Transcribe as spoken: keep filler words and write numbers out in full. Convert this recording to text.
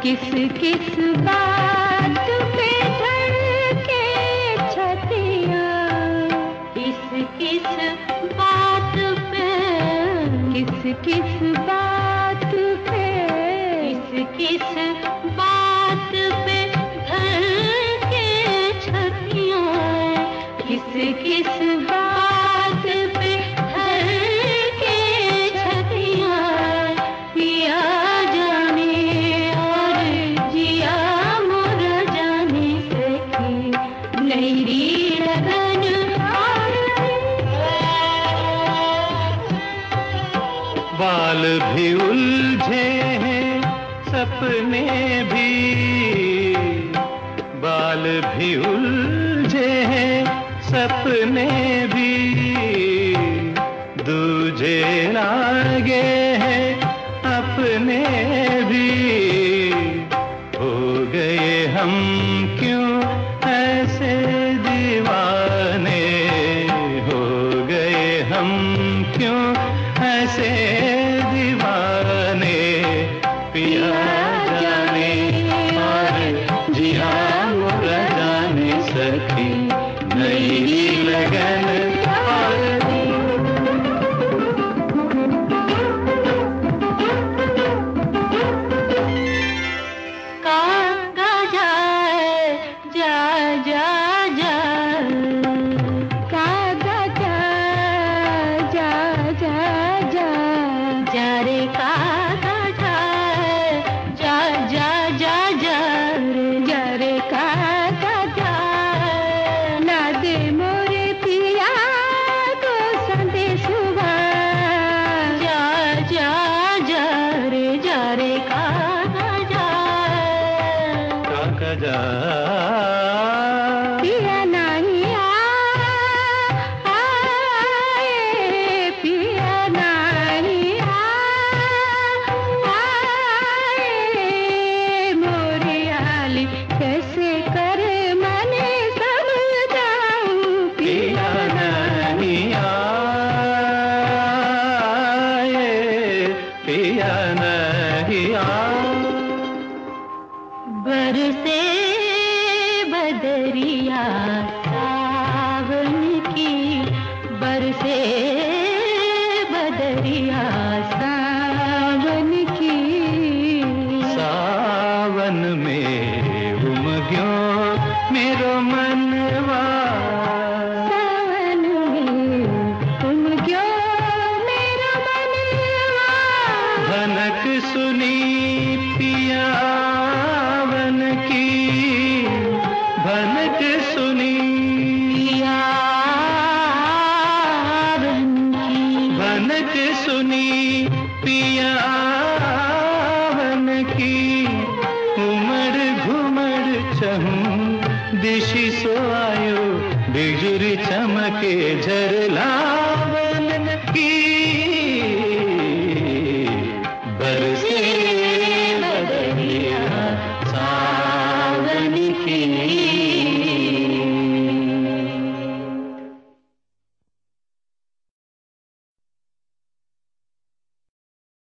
किस किस बात पे धड़के छतियाँ, किस किस बात पे, किस किस बात पे, किस किस बात पे धड़के छतियाँ, किस किस बात पे धड़के छतियाँ, पिया बाल भी उलझे हैं सपने भी, बाल भी उलझे हैं सपने भी, दूजे लागे हैं अपने भी, हो गए हम क्यों ऐसे दीवाने, हो गए हम क्यों ऐसे दीवाने, पिया जाने और जिया मोरा जाने सखी, नई लगन जा पिया नहीं आए, पिया नहीं आए, मोरियाली कैसे कर मन समझाऊं, पिया नहीं आए, पिया नहीं आए, बरसे बदरिया सावन की, बरसे बदरिया सावन की, सावन में उमग्यो मेरो मनवा, सावन में उमग्यो मेरो मनवा, भनक सुनी पिया भनक सुनी पियावन की, भनक सुनी पियावन की, उमड़ घुमड़ चहूं दिशि सो आयो, बिजुरी चमके झरला